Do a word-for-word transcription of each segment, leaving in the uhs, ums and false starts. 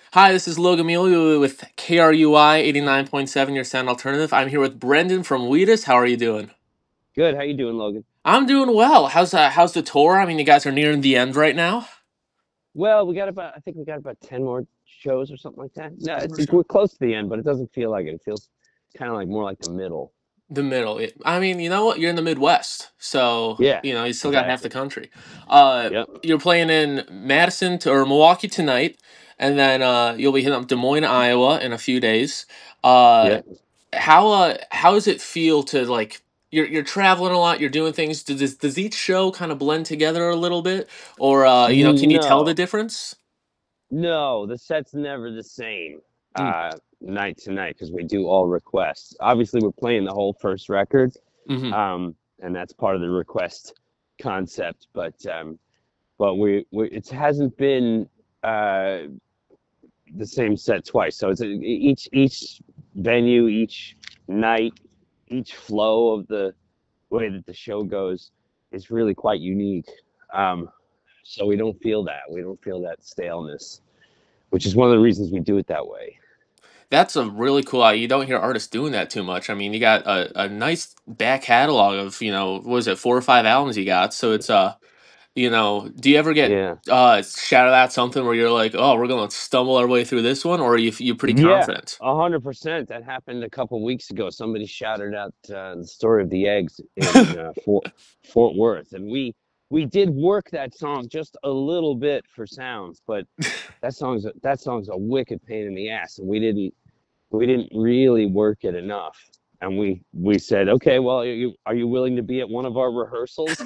Hi, this is Logan Muley with K R U I eighty-nine point seven, your sound alternative. I'm here with Brendan from Wheatus. How are you doing? Good. How you doing, Logan? I'm doing well. How's uh, how's the tour? I mean, you guys are nearing the end right now. Well, we got about I think we got about ten more shows or something like that. No, ten it's percent. we're close to the end, but it doesn't feel like it. It feels kind of like more like the middle. The middle. It- I mean, you know what? You're in the Midwest, so Yeah, you know you still got half the exactly. country. Uh, Yep. you're playing in Madison to, or Milwaukee tonight, and then uh, you'll be hitting up Des Moines, Iowa, in a few days. Uh, Yep. how uh how does it feel to like you're you're traveling a lot, you're doing things. Does does each show kind of blend together a little bit, or uh you know can you tell the No, difference? no, the set's never the same Mm, uh night to night because we do all requests. Obviously, we're playing the whole first record, mm-hmm. um, and that's part of the request concept. But um, but we, we it hasn't been uh the same set twice. So it's a, each each venue, each night, each flow of the way that the show goes is really quite unique. Um, so we don't feel that. We don't feel that staleness, which is one of the reasons we do it that way. That's a really cool. uh, You don't hear artists doing that too much. I mean, you got a, a nice back catalog of, you know, what was it, four or five albums you got. So it's uh, you know, do you ever get Yeah. uh shouted at something where you're like, oh, we're gonna stumble our way through this one, or are you you pretty Yeah, confident? a hundred percent. That happened a couple weeks ago. Somebody shouted out uh, the story of the eggs in uh, Fort Fort Worth, and we we did work that song just a little bit for sounds, but that song's a, that song's a wicked pain in the ass, and we didn't we didn't really work it enough. And we we said, okay, well, are you are you willing to be at one of our rehearsals?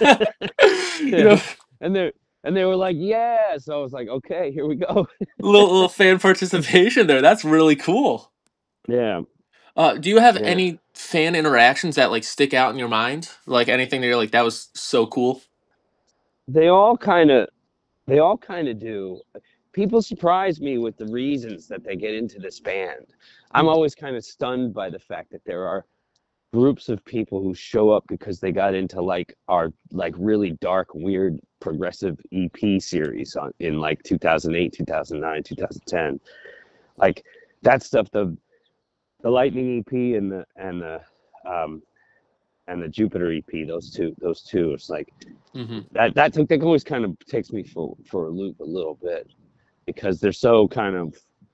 You know, and they and they were like, yeah. So I was like, okay, here we go. little little fan participation there. That's really cool. Yeah, Uh, do you have yeah. any fan interactions that like stick out in your mind? Like anything that you're like that was so cool? They all kind of they all kind of do. People surprise me with the reasons that they get into this band. I'm Mm, always kind of stunned by the fact that there are groups of people who show up because they got into like our like really dark, weird, progressive E P series on in like two thousand eight, two thousand nine, two thousand ten. Like that stuff, the the Lightning E P and the and the um and the Jupiter E P, those two, those two, it's like mm-hmm. that that took that always kind of takes me for for a loop a little bit because they're so kind of,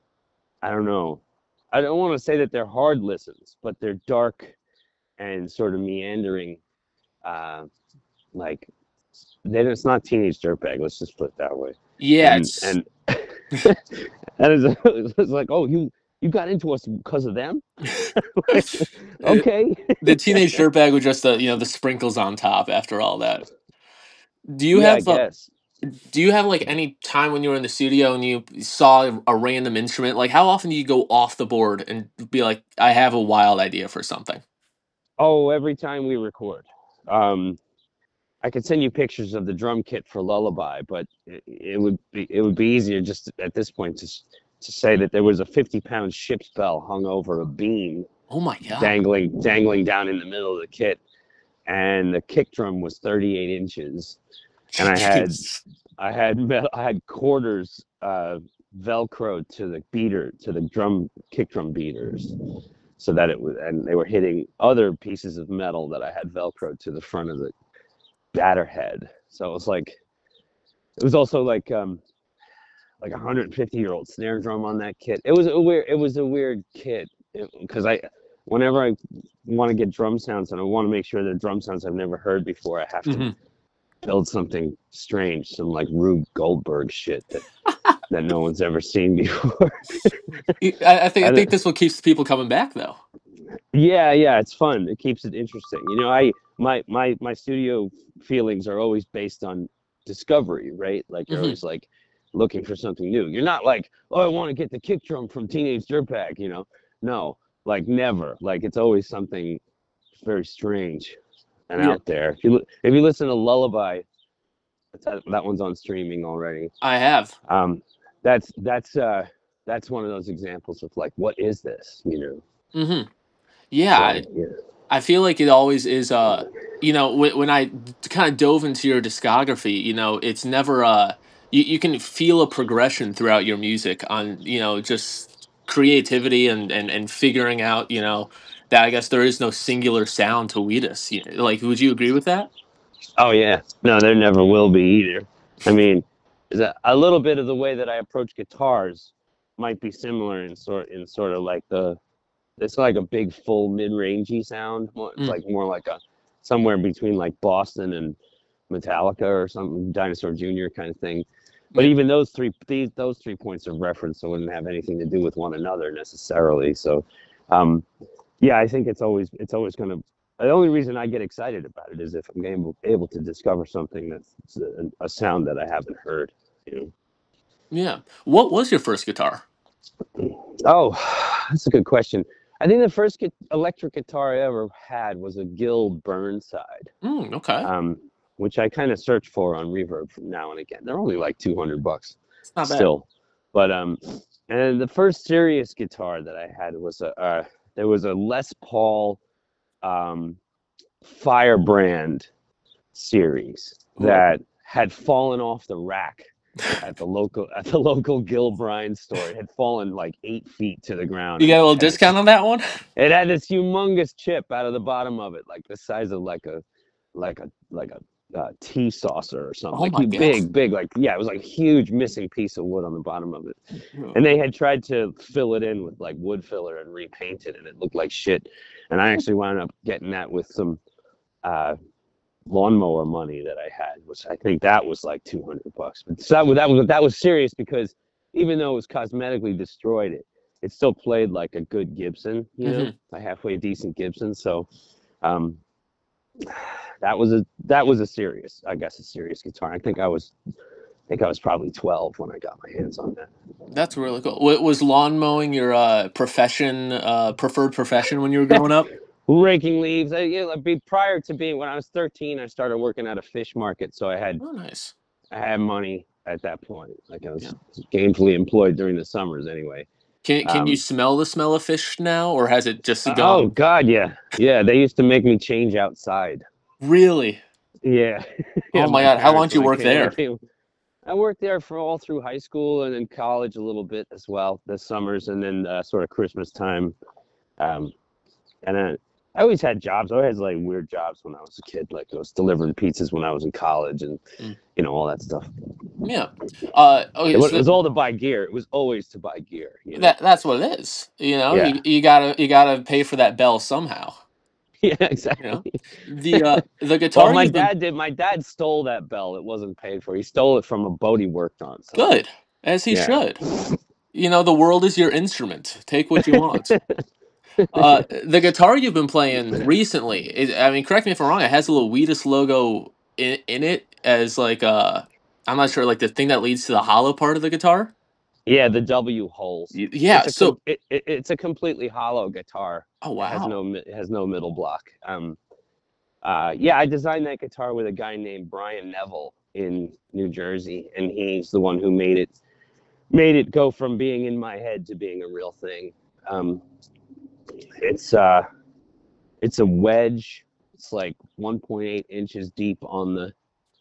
I don't know. I don't want to say that they're hard listens, but they're dark and sort of meandering. Uh, like then it's not Teenage Dirtbag. Let's just put it that way. Yeah, And it's and and it's, it's like, oh, you you got into us because of them? Like, It- okay. the teenage dirtbag with just the you know the sprinkles on top after all that. Do you Yeah, I have uh, guess. do you have like any time when you were in the studio and you saw a random instrument? Like how often do you go off the board and be like, I have a wild idea for something? Oh, every time we record. Um, I could send you pictures of the drum kit for Lullaby, but it, it would be it would be easier just at this point to to say that there was a fifty pound ship's bell hung over a beam Oh my god. dangling dangling down in the middle of the kit, and the kick drum was thirty-eight inches, and I had Jeez. I had I had quarters uh, velcroed to the beater to the drum kick drum beaters, so that it was, and they were hitting other pieces of metal that I had velcroed to the front of the batter head. So it was like it was also like um like a one hundred fifty year old snare drum on that kit. It was a weird it was a weird kit because I whenever I want to get drum sounds and I want to make sure they're drum sounds I've never heard before, I have to Hmm. build something strange, some like Rube Goldberg shit that that no one's ever seen before. I, I think I I think don't, this what keeps people coming back though. yeah, yeah, it's fun. It keeps it interesting. You know, I my my my studio feelings are always based on discovery, right? Like you're Hmm. always like looking for something new. You're not like, oh, I want to get the kick drum from Teenage Dirtbag, you know? No, like never. Like it's always something very strange and Yeah, out there. If you if you listen to Lullaby, that, that one's on streaming already. I have. Um, that's that's uh that's one of those examples of like, what is this? You know? Hmm. Yeah, I, So yeah. I feel like it always is. Uh, you know, when when I kind of dove into your discography, you know, it's never uh, you, you can feel a progression throughout your music on, you know, just creativity and and and figuring out, you know, that I guess there is no singular sound to Wheatus. You like, would you agree with that? Oh yeah, no, there never will be either. I mean, a, a little bit of the way that I approach guitars might be similar in sort in sort of like the it's like a big full mid-rangey sound. It's Mm, like more like a somewhere between like Boston and Metallica or something, Dinosaur Junior kind of thing. But yeah. even those three these those three points of reference wouldn't have anything to do with one another necessarily. So um, yeah, I think it's always it's always going to. The only reason I get excited about it is if I'm able able to discover something that's a, a sound that I haven't heard. You Yeah. What was your first guitar? know. Oh, that's a good question. I think the first gu- electric guitar I ever had was a Guild Burnside, Mm, okay. um, which I kind of search for on Reverb from now and again. They're only like two hundred bucks It's not bad. still, but um, and the first serious guitar that I had was a uh, there was a Les Paul um, Firebrand series Ooh, that had fallen off the rack at the local at the local Gilbrine store. It had fallen like eight feet to the ground you and got a little had a, discount on that one? it had this humongous chip out of the bottom of it, like the size of like a like a like a uh, tea saucer or something. Oh Like my you god. big, big, like yeah, it was like a huge missing piece of wood on the bottom of it. Yeah. And they had tried to fill it in with like wood filler and repaint it, and it looked like shit. And I actually wound up getting that with some uh, lawnmower money that I had, which I think that was like two hundred bucks. But so that was that was that was serious because even though it was cosmetically destroyed, it it still played like a good Gibson, you know, Hmm. a halfway decent Gibson. So um, that was a that was a serious, I guess, a serious guitar. I think I was I think I was probably twelve when I got my hands on that. That's really cool. Wa- Was lawn mowing your uh, profession, uh, preferred profession when you were growing up? Raking leaves. I, you know, be prior to being when I was thirteen, I started working at a fish market, so I had Oh, nice. I had money at that point. Like I Yeah. was gainfully employed during the summers anyway. Can Can you Um, smell the smell of fish now, or has it just oh gone? God, yeah, yeah. They used to make me change outside. Really? Yeah, yeah. Oh my My god! How long parents did you when I work came when I there? came, I worked there for all through high school and in college a little bit as well. The summers and then uh, sort of Christmas time. Um, and then I always had jobs. I always had like weird jobs when I was a kid. Like I was delivering pizzas when I was in college, and Mm. you know all that stuff. Yeah. Uh. It Okay. was, it So was all to buy gear. It was always to buy gear. You know. that that's what it is. You know, Yeah. you you gotta you gotta pay for that bell somehow. Yeah. You know, Exactly. the uh the Well, guitar my you've been dad did. My dad stole that bell. It wasn't paid for. He stole it from a boat he worked on. So good, as he yeah. should. You know, the world is your instrument. Take what you want. Uh, the guitar you've been playing recently, is, I mean, correct me if I'm wrong, it has a little Wheatus logo in, in it as like uh I'm not sure, like the thing that leads to the hollow part of the guitar. Yeah, the W holes. Y- Yeah, It's a com- so it, it, it's a completely hollow guitar. oh It has wow. no mi- it has no middle block. Um, uh, yeah, I designed that guitar with a guy named Brian Neville in New Jersey, and he's the one who made it made it go from being in my head to being a real thing. Um, it's uh, it's a wedge. It's like one point eight inches deep on the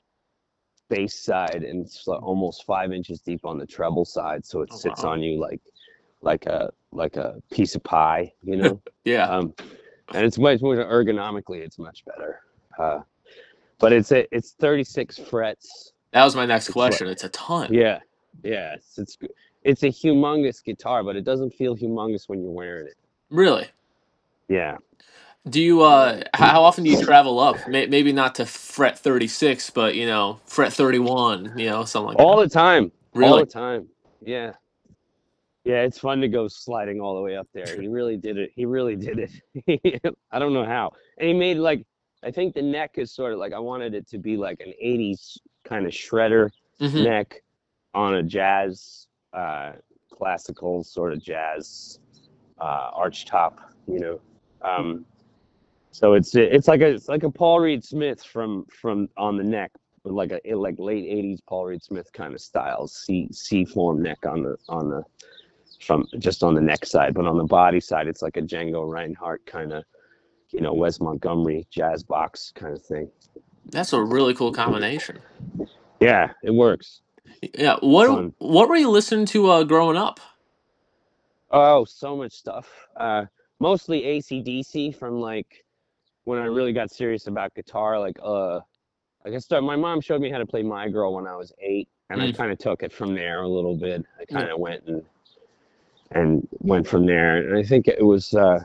bass side, and it's like almost five inches deep on the treble side. So it Oh sits wow. on you like like a like a piece of pie, you know. Yeah. Um, and it's much more ergonomically, it's much better. Uh, but it's a it's thirty-six frets. That was my next It's like question. It's a ton. yeah, yeah. It's it's it's a humongous guitar, but it doesn't feel humongous when you're wearing it. Really. Yeah. Do you uh h- how often do you travel up? May- maybe not to fret thirty-six, but you know, fret thirty-one, you know, something like All that. the time. All Really? the time. Yeah. Yeah, it's fun to go sliding all the way up there. He really did it. He really did it. I don't know how. And he made like I think the neck is sort of like I wanted it to be like an eighties kind of shredder Mhm. neck on a jazz uh classical sort of jazz uh arch top, you know. Um so it's it's like a it's like a Paul Reed Smith from from on the neck, but like a like late eighties Paul Reed Smith kind of style C C form neck on the on the from just on the neck side, but on the body side, it's like a Django Reinhardt kind of, you know, Wes Montgomery jazz box kind of thing. That's a really cool combination. Yeah, it works. Yeah. What Fun. What were you listening to uh, growing up? Oh, so much stuff. Uh, mostly A C D C from like when I really got serious about guitar. Like, uh, I guess start, my mom showed me how to play My Girl when I was eight, and I Mm, kind of took it from there a little bit. I yeah. kind of went and and went from there, and I think it was uh,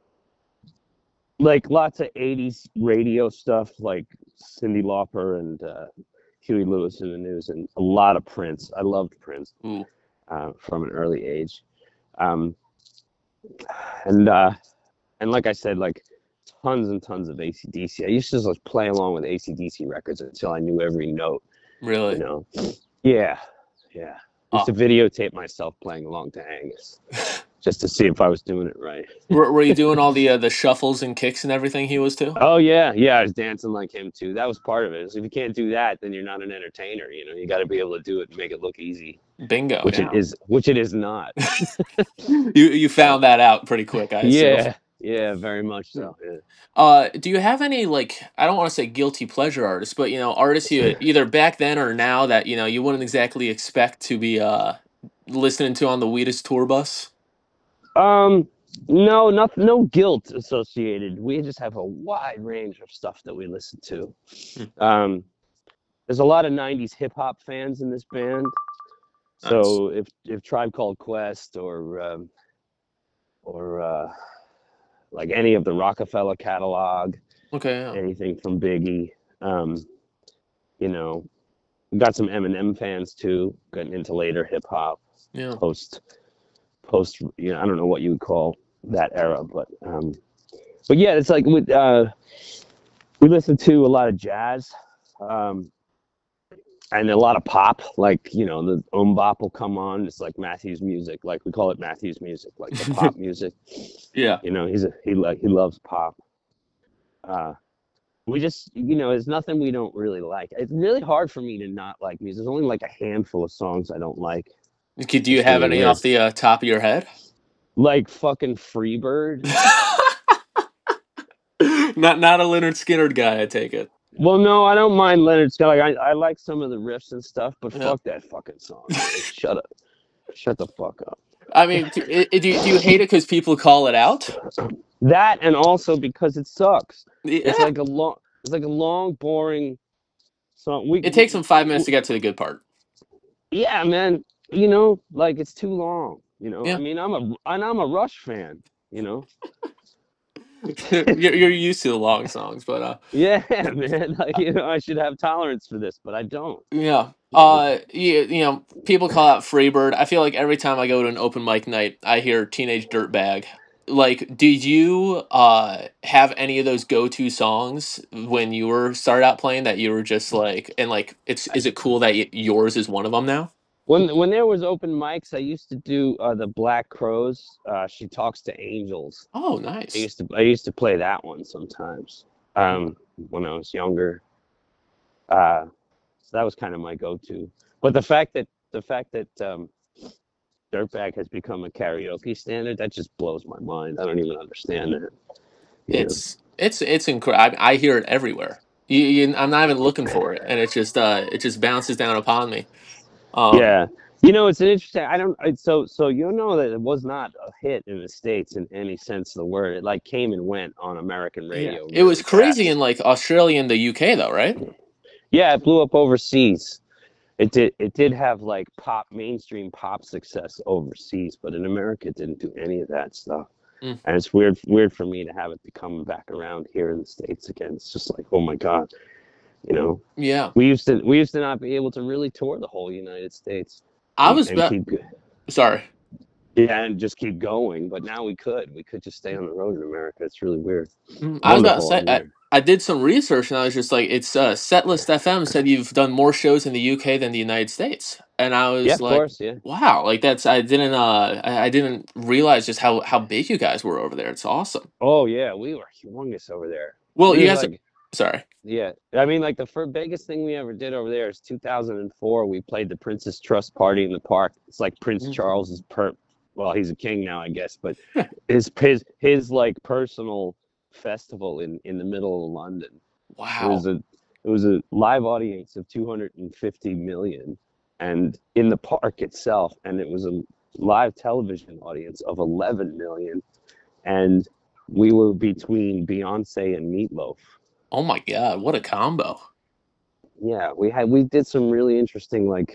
like lots of eighties radio stuff, like Cyndi Lauper and uh, Huey Lewis and the News, and a lot of Prince. I loved Prince Ooh. uh, from an early age. Um, and uh, and like I said, like tons and tons of A C D C. I used to just like play along with A C D C records until I knew every note, you Really? know. Yeah, yeah. Used Oh. to videotape myself playing along to Angus just to see if I was doing it right. Were, were you doing all the uh, the shuffles and kicks and everything he was too? Oh yeah, yeah. I was dancing like him too. That was part of it. So if you can't do that, then you're not an entertainer. You know, you got to be able to do it and make it look easy, Bingo. which it Yeah. is. Which it is not. you you Uh, found that out pretty quick, I assume. yeah, yeah. Very much so. Yeah. Uh, do you have any like I don't want to say guilty pleasure artists, but you know artists you either back then or now that you know you wouldn't exactly expect to be uh listening to on the Wheatus tour bus? Um, no, not no guilt associated. We just have a wide range of stuff that we listen to. Hmm, Um, there's a lot of nineties hip hop fans in this band. nice. So if if Tribe Called Quest or um, or uh, like any of the Rockefeller catalog, Okay. Yeah. anything from Biggie, um, you know, we got some Eminem fans too, getting into later hip hop, Yeah. post post. You know, I don't know what you would call that era, but um, but yeah, it's like with uh, we listen to a lot of jazz. Um, and a lot of pop, like you know, the umbop will come on. It's like Matthew's music, like we call it Matthew's music, like the pop music. yeah. You know, he's a, he like he loves pop. Uh, we just, you know, there's nothing we don't really like. It's really hard for me to not like music. There's only like a handful of songs I don't like. Okay, do you It's have really any off weird. the uh, top of your head? Like fucking Freebird. not not a Leonard Skinner guy, I take it. Well, no, I don't mind Leonard Skinner. Like, I I like some of the riffs and stuff, but Yeah. fuck that fucking song, man. Shut up. Shut the fuck up. I mean, do, i- do you do you hate it because people call it out? That and also because it sucks. It's Yeah. like a long, it's like a long, boring song. We, It takes them five minutes we to get to the good part. yeah, man. You know, like it's too long. You know, I Yeah. mean, I'm a and I'm a Rush fan. You know, you're, you're used to the long songs, but uh, yeah, man. Like you know, I should have tolerance for this, but I don't. yeah. You know, Uh, you, you know, people call out Freebird. I feel like every time I go to an open mic night, I hear Teenage Dirtbag. Like, did you uh have any of those go to songs when you were started out playing that you were just like, and like, it's is it cool that y- yours is one of them now? when when there was open mics, I used to do uh, the Black Crows. Uh, she talks to angels. Oh, I nice. used to I used to play that one sometimes um, when I was younger. Uh, so that was kind of my go-to. But the fact that the fact that um, Dirtbag has become a karaoke standard, that just blows my mind. I don't even understand that. You know? It's it's it's incredible. I, I hear it everywhere. You, you, I'm not even looking for it, and it just uh it just bounces down upon me. Um, Yeah. You know, it's an interesting. I don't. I, so so you know that it was not a hit in the States in any sense of the word. It like came and went on American yeah, radio it was really crazy in fast. like Australia and the U K though, right? Yeah, it blew up overseas. It did. It did have like pop, mainstream pop success overseas, but in America, it didn't do any of that stuff. Mm, And it's weird, weird for me to have it be coming back around here in the States again. It's just like, oh my God, you know, yeah, we used to, we used to not be able to really tour the whole United States I and was and about keep, sorry. yeah, and just keep going. But now we could, we could just stay on the road in America. It's really weird, Mm, I was about to wonderful say and I, weird. I did some research and I was just like, it's uh, Setlist F M said you've done more shows in the U K than the United States, and I Yeah, was of like, course, yeah. wow, like that's I didn't uh I, I didn't realize just how how big you guys were over there. It's awesome. Oh yeah, we were humongous over there. Well, We you was guys, like, sorry. yeah, I mean, like the first biggest thing we ever did over there is two thousand four. We played the Princess Trust Party in the park. It's like Prince Mm. Charles's per, well, he's a king now, I guess, but his his his like personal festival in in the middle of London. It was Wow. a it was a live audience of two hundred fifty million. and in the park itself, and it was a live television audience of eleven million, and we were between Beyonce and Meatloaf. Oh my God, what a combo. Yeah, we had we did some really interesting, like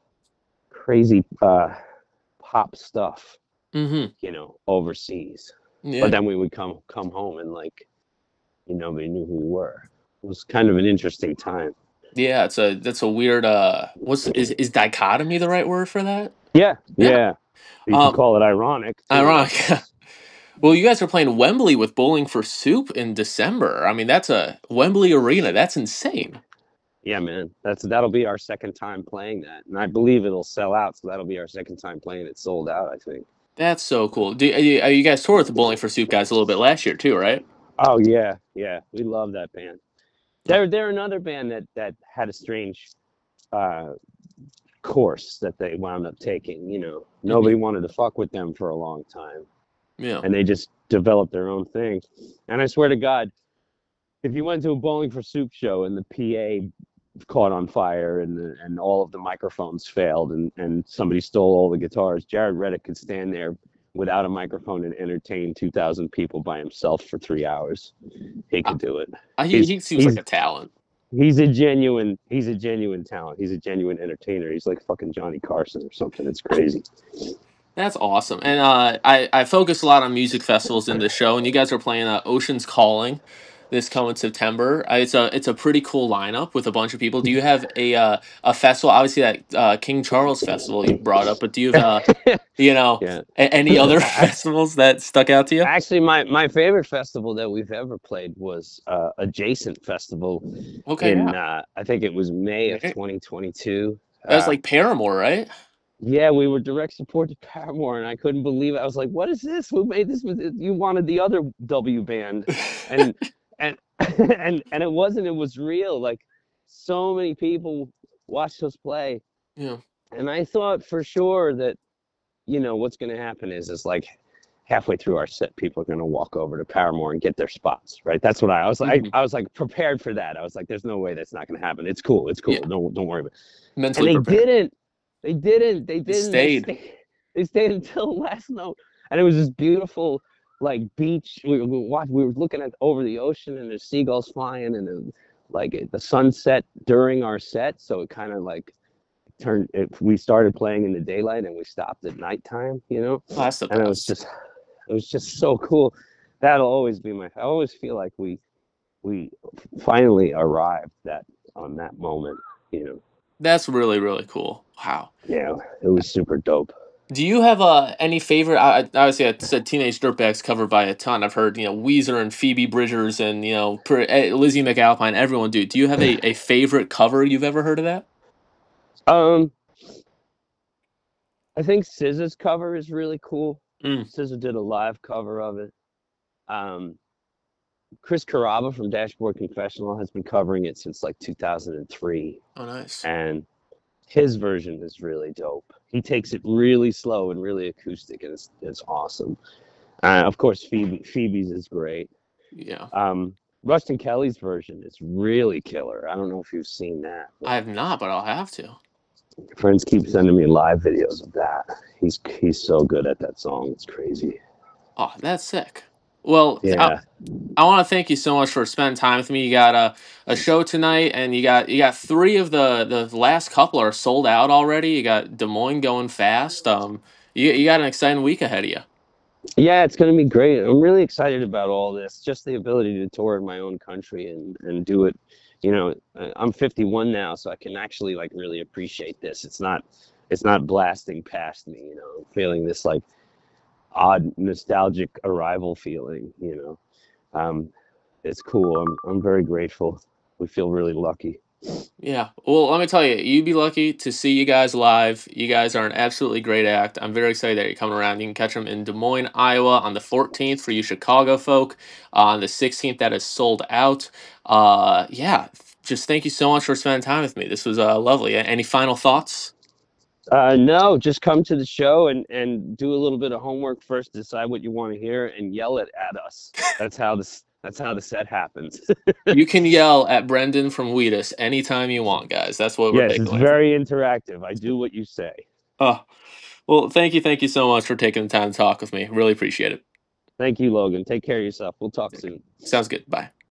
crazy uh pop stuff, Mm-hmm. you know, overseas. But Yeah. then we would come come home and like, you know, nobody knew who we were. It was kind of an interesting time. Yeah, it's a that's a weird uh what's is is dichotomy the right word for that? Yeah, Yeah. yeah. You could Um call it ironic too, I ironic. guess. Well, you guys are playing Wembley with Bowling for Soup in December. I mean, that's a Wembley Arena. That's insane. Yeah, man. That's that'll be our second time playing that, and I believe it'll sell out. So that'll be our second time playing it sold out, I think. That's so cool. Do are you, are you guys toured with the Bowling for Soup guys a little bit last year too, right? Oh yeah, yeah. We love that band. Oh, They're they're another band that that had a strange uh, course that they wound up taking. You know, hmm. nobody wanted to fuck with them for a long time, Yeah. and they just developed their own thing. And I swear to God, if you went to a Bowling for Soup show and the P A caught on fire and the, and all of the microphones failed and and somebody stole all the guitars, Jared Reddick could stand there without a microphone and entertain two thousand people by himself for three hours. He Uh, could do it. uh, he He's he seems like he's a talent. he's a genuine he's a genuine talent. He's a genuine entertainer. He's like fucking Johnny Carson or something. It's crazy. That's awesome. And uh, I I focus a lot on music festivals in this show, and you guys are playing uh, Ocean's Calling this coming September. Uh, it's a it's a pretty cool lineup with a bunch of people. Do you have a uh, a festival? Obviously, that uh, King Charles Festival you brought up, but do you have uh, you know Yeah. a- any other I, festivals that stuck out to you? actually, my my favorite festival that we've ever played was uh, Adjacent Festival Okay, in yeah, uh, I think it was May of that twenty twenty-two. was Uh, like Paramore, right? yeah, we were direct support to Paramore, and I couldn't believe it. I was like, "What is this? Who made this? You wanted the other W band," and and and and it wasn't. It was real. Like so many people watched us play, Yeah, and I thought for sure that you know what's going to happen is is like halfway through our set, people are going to walk over to Paramore and get their spots. Right? That's what I, I was like. hmm, I was like prepared for that. I was like, "There's no way that's not going to happen. It's cool. It's yeah, cool. Don't don't worry about it." And mentally they prepared. didn't. They didn't. They You didn't. They stayed. stayed. They stayed until the last note, and it was this beautiful, like beach. We were watching. We were looking at over the ocean, and there's seagulls flying, and it, like it, the sunset during our set. So it kind of like turned. It, we started playing in the daylight, and we stopped at nighttime. You know, Oh, that's the and it was best. just, it was just so cool. That'll always be my. I always feel like we we finally arrived that on that moment. You know. That's really really cool. Wow. Yeah, it was super dope. Do you have uh, any favorite? I, I obviously I said Teenage Dirtbags covered by a ton. I've heard you know Weezer and Phoebe Bridgers and you know per, eh, Lizzie McAlpine. Everyone do. Do you have a, a favorite cover you've ever heard of that? Um, I think S Z A's cover is really cool. Mm. S Z A did a live cover of it. Um, Chris Carrabba from Dashboard Confessional has been covering it since like two thousand three, Oh, nice. and his version is really dope. He takes it really slow and really acoustic, and it's it's awesome. Uh, of course, Phoebe Phoebe's is great. Yeah, Um, Ruston Kelly's version is really killer. I don't know if you've seen that, but I have not, but I'll have to. friends keep sending me live videos of that. He's he's so good at that song. It's crazy. Oh, that's sick. Well, I, Yeah. I want to thank you so much for spending time with me. You got a, a show tonight, and you got you got three of the the last couple are sold out already. You got Des Moines going fast. Um, you you got an exciting week ahead of you. Yeah, it's going to be great. I'm really excited about all this. Just the ability to tour in my own country and and do it. You know, uh, I'm fifty-one now, so I can actually like really appreciate this. It's not it's not blasting past me, you know. I'm feeling this like odd nostalgic arrival feeling, you know. Um, it's cool. I'm I'm very grateful. We feel really lucky. Yeah. Well, let me tell you, you'd be lucky to see you guys live. You guys are an absolutely great act. I'm very excited that you're coming around. You can catch them in Des Moines, Iowa on the fourteenth for you Chicago folk. Uh, on the sixteenth, that is sold out. Uh, yeah. Just thank you so much for spending time with me. This was uh, lovely. A- Any final thoughts? Uh, no, just come to the show and, and do a little bit of homework first, decide what you want to hear, and yell it at us. That's how this That's how the set happens. You can yell at Brendan from Wheatus anytime you want, guys. That's what we're Yes, taking it's away from. very interactive. I do what you say. Oh, well, thank you, thank you so much for taking the time to talk with me. Really appreciate it. Thank you, Logan. Take care of yourself. We'll talk soon. Sounds good. Bye.